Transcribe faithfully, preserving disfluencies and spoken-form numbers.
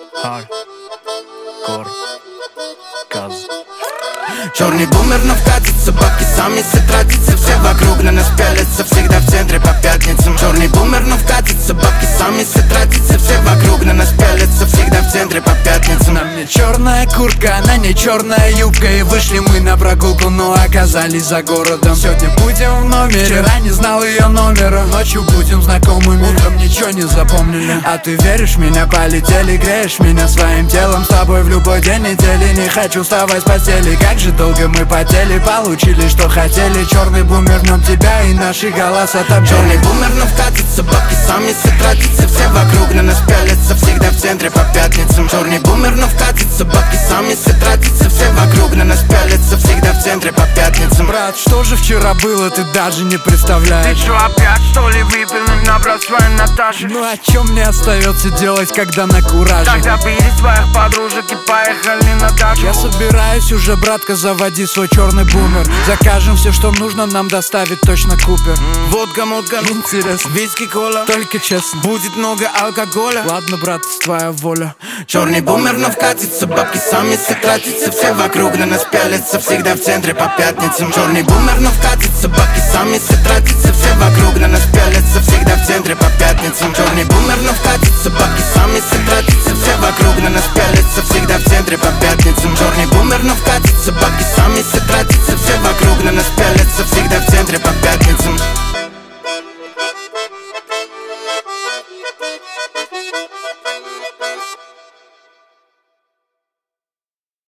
Хардкор Каз. Черный бумер, но вкатится, бабки сами все тратятся. Все вокруг на нас пялятся, всегда в центре по пятницам. Черный бумер, но вкатится, бабки сами все тратятся. Все вокруг на нас пялятся, всегда в центре по пятницам. На мне черная куртка, на ней черная юбка. И вышли мы на прогулку, но оказались за городом. Сегодня будем в номере, вчера не знал ее номера. Ночью будем знакомыми, утром ничего не запомнили. А ты веришь в меня, полетели, греешь меня своим телом. С тобой в любой день недели, не хочу вставать с постели. Как же долго мы потели, получили, что хотели. Черный бумер, в нем тебя и наши голоса там. Черный бумер, но вкатится, бабки сами все тратятся. Все вокруг на нас пялятся, всегда в центре по пятницам. Черный бумер, но вкатится, бабки сами все тратятся. Все вокруг на нас пялятся, всегда в центре по пятницам. Брат, что же вчера было, ты даже не представляешь. Ты чё, опять что ли выпил и набрал своей Наташи? Ну а чё мне остается делать, когда на кураже? Тогда бери своих подружек и поехали на дачу. Я собираюсь уже, братка, заводи свой черный бумер. Закажем все, что нужно, нам доставит точно Купер. Водка, модка, Интересно, виски, кола, только честно. будет много алкоголя. Ладно, брат, твоя воля. Черный бумер, но вкатится, бабки сами все тратятся. Все вокруг на нас пялятся, всегда в центре по пятницам. Черный бумер, но вкатится, бабки сами все тратятся. Все вокруг на нас пялятся, всегда в центре по пятницам. Черный бумер, но вкатится, бабки сами все тратятся. Все вокруг на нас пялятся, всегда в центре по пятницам. Черный бумер, но вкатится, бабки сами все тратятся. Все вокруг на нас пялятся, всегда в центре по пятницам.